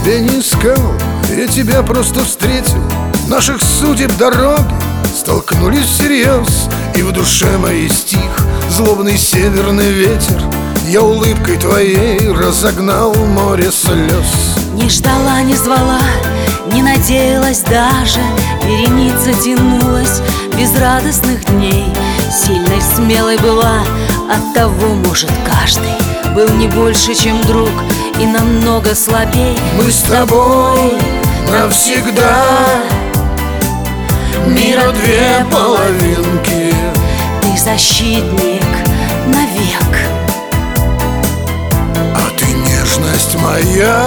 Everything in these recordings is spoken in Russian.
тебя не искал, я тебя просто встретил. Наших судеб дороги столкнулись всерьез, и в душе моей стих злобный северный ветер. Я улыбкой твоей разогнал море слез. Не ждала, не звала, не надеялась даже. Вереница тянулась безрадостных дней. Сильной, смелой была, оттого, может, каждый был не больше, чем друг, и намного слабей. Мы с тобой навсегда, мира две половинки. Ты защитник навек, а ты нежность моя.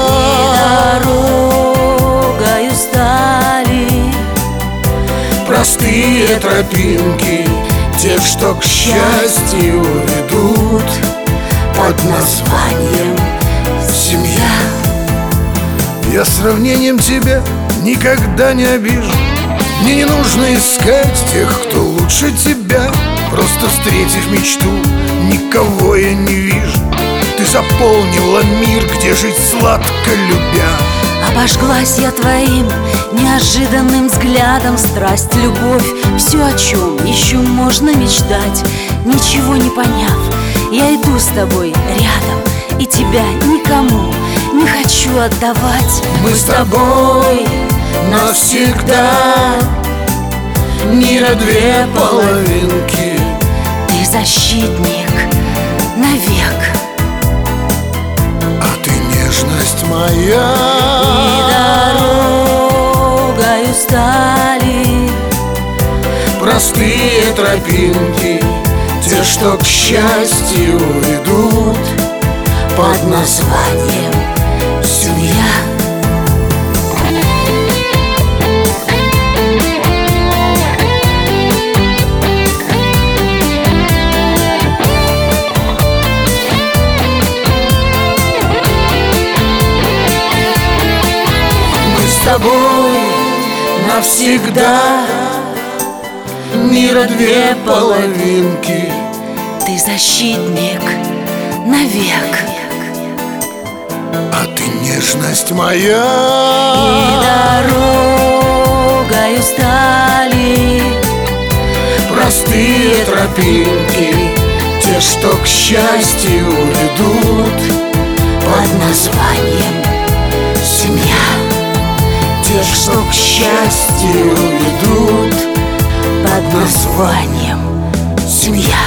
дорогою стали Простые тропинки, те, что к счастью ведут, под названием семья. Я сравнением тебя никогда не обижу. Мне не нужно искать тех, кто лучше тебя. Просто встретив мечту, никого я не вижу. Ты заполнила мир, где жить сладко любя. Обожглась я твоим неожиданным взглядом. Страсть, любовь, все, о чем еще можно мечтать. Ничего не поняв, я иду с тобой рядом, и тебя никому не хочу отдавать. Мы с тобой навсегда, мира две половинки. Ты защитник навек, а ты нежность моя. дорогою стали Простые тропинки, те, что к счастью ведут, под названием семья. С тобой навсегда, мира две половинки. Ты защитник навек, а ты нежность моя. дорогою стали Простые тропинки, те, что к счастью ведут, под названием семья. Те, что к счастью ведут, под названием семья.